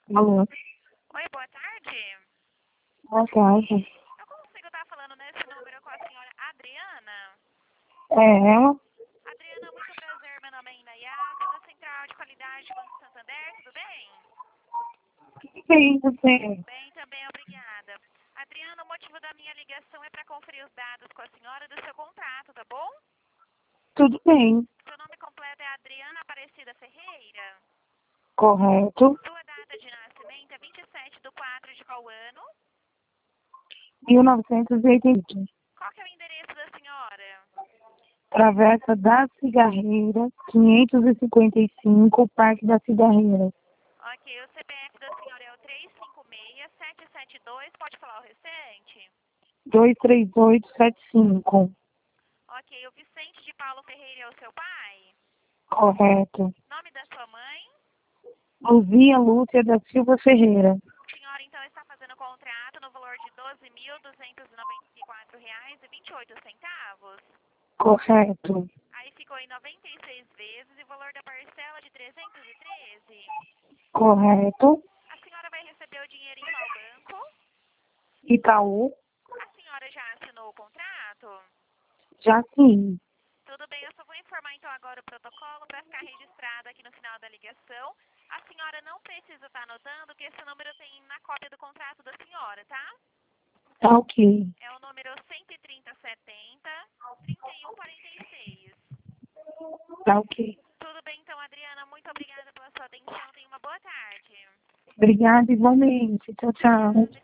Alô, Oi, boa tarde. boa tarde. Eu consigo estar falando nesse número com a senhora Adriana? É ela? Adriana, muito prazer. Meu nome é Inayá, da Central de Qualidade do Banco Santander. Tudo bem? Sim, você. Bem, também, obrigada. Adriana, o motivo da minha ligação é para conferir os dados com a senhora do seu contrato, tá bom? Tudo bem, Seu nome completo é Adriana Aparecida Ferreira. correto. Sua data de nascimento é 27/4 de qual ano? 1980. Qual que é o endereço da senhora? Travessa da Cigarreira, 555, Parque da Cigarreira. Ok, o CPF da senhora é o 356772. Pode falar o restante? 23875. Ok, o Vicente de Paulo Ferreira é o seu pai? Correto. Nome da sua mãe? Luzia Lúcia da Silva Ferreira. A senhora então está fazendo contrato no valor de R$ 12.294,28. Correto. Aí ficou em 96 vezes e o valor da parcela de 313. Correto. A senhora vai receber o dinheiro em qual banco? Itaú. A senhora já assinou o contrato? Já sim. Tudo bem, eu só vou informar então agora o protocolo para ficar registrado aqui no final da ligação. A senhora não precisa estar anotando que esse número tem na cópia do contrato da senhora, tá? Tá ok. É o número 13070-3146. Tá ok. Tudo bem então, Adriana, muito obrigada pela sua atenção. Tenha uma boa tarde. Obrigada igualmente. Tchau, tchau. Obrigada.